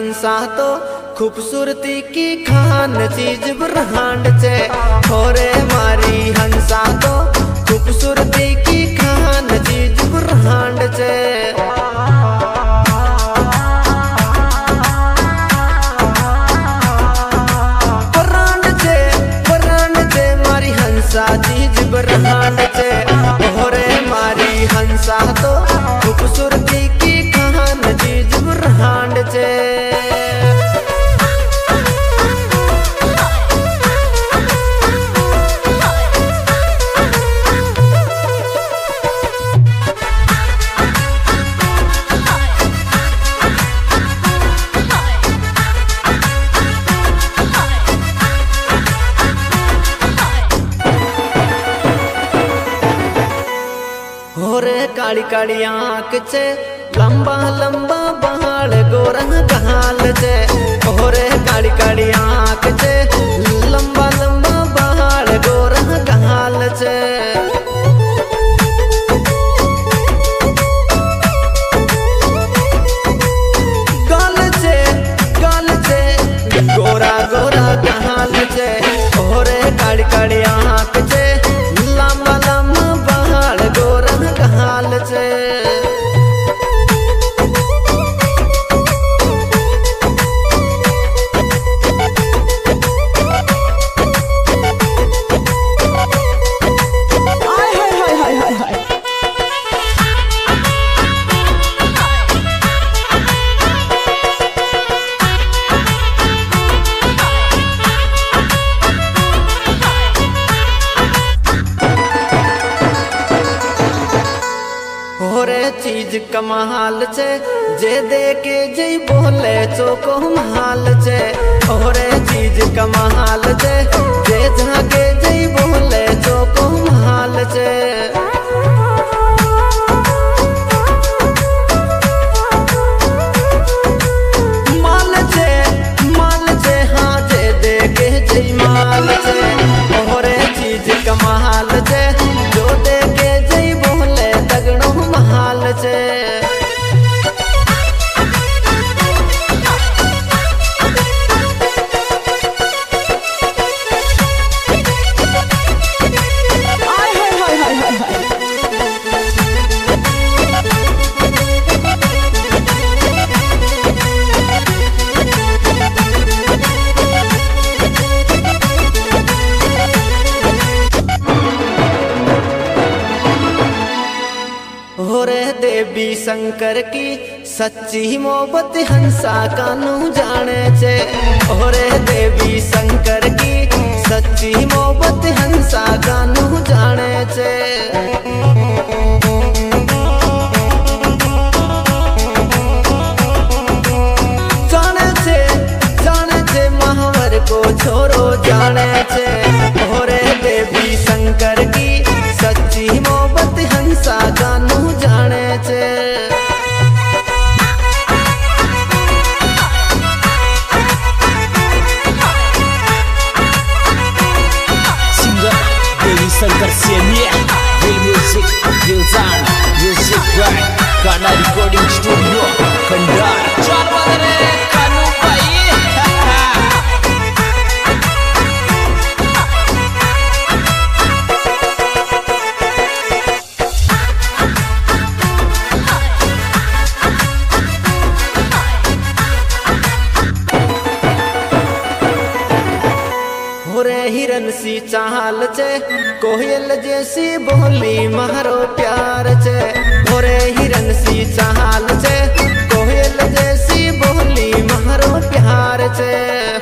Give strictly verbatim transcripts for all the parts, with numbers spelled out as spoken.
हंसा तो खूबसूरती की खान चीज ब्रह्मांड चे। होरे मारी हंसा तो खूबसूरती की खान चीज ब्रह्मांड चे। ब्रह्मांड चे ब्रह्मांड चे मारी हंसा चीज ब्रह्मांड चे। होरे मारी हंसा तो खूबसूरती की खान चीज ब्रह्मांड चे। होरे काली काली आँख छे लंबा लंबा बाल गोरंग गाल छे। होरे काली काली आँख छे लंबा लंबा बाल गोरंग गाल छे। गाल छे गाल छे गोरा गोरा गाल छे। होरे काली काली आँख छे लंबा लंबा बाल गोरंग गाल छे। होरे चीज कमाल छे जे देके जे बोले चोको माल छे। होरे चीज कमाल छे जे जाके जे बोले चोको माल छे। माल छे माल छे हाँ जे देके जे माल छे। होरे चीज कमाल छे जो देके जे बोले तगड़ो माल छे। होरे देवी शंकर की सच्ची मोहब्बत हंसा कानू जाने छे। होरे देवी शंकर की सच्ची मोहब्बत हंसा कानू जाने छे। जाने छे जाने छे महावर को छोरो जाने छे। होरे देवी शंकर की सच्ची मोहब्बत हंसा कानू जाने छे। Singer Dewi Shankar Senior, Will Music, Will Sound, Music by Kana Recording Studio, Kandar. Chal wadare Kanu bhai. होरे हिरन सी चाल छे कोयल जैसी बोली मारो प्यार छे। होरे हिरन सी चाल छे कोयल जैसी बोली मारो प्यार छे।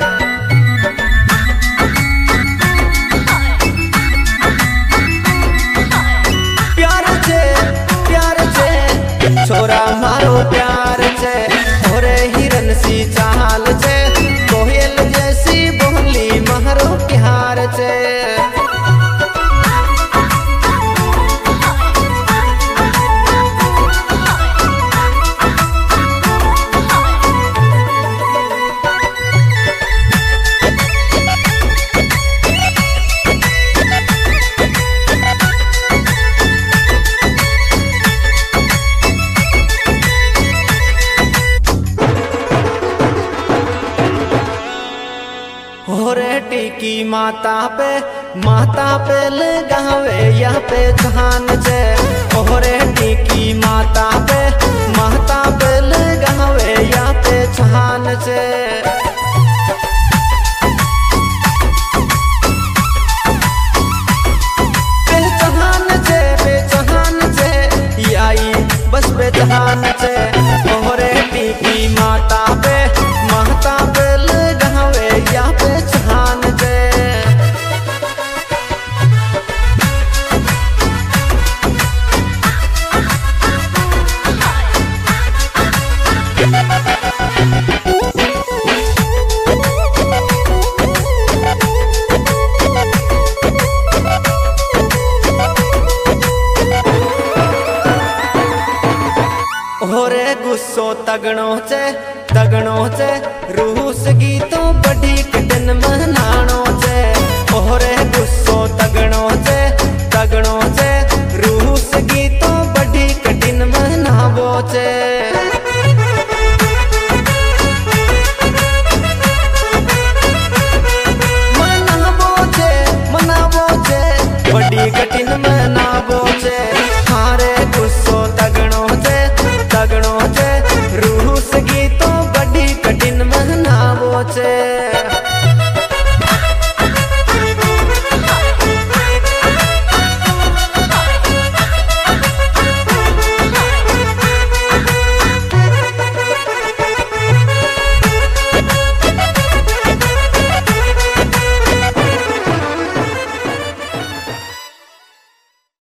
प्यार छे प्यार छे छोरा मारो प्यार छे। होरे हिरन सी चाल छे कोयल जैसी बोली मारो प्यार छे। माता पे माता पे लगावे या पे जहान छे ओरे टीकी माता पे माता पे लगावे या पे जहान छे बस पे जहान छे ओरे टीकी माता पे माता पे लगावे या पे जहान छे ओरे गुस्सो तगणो छे तगणो छे रूस गीत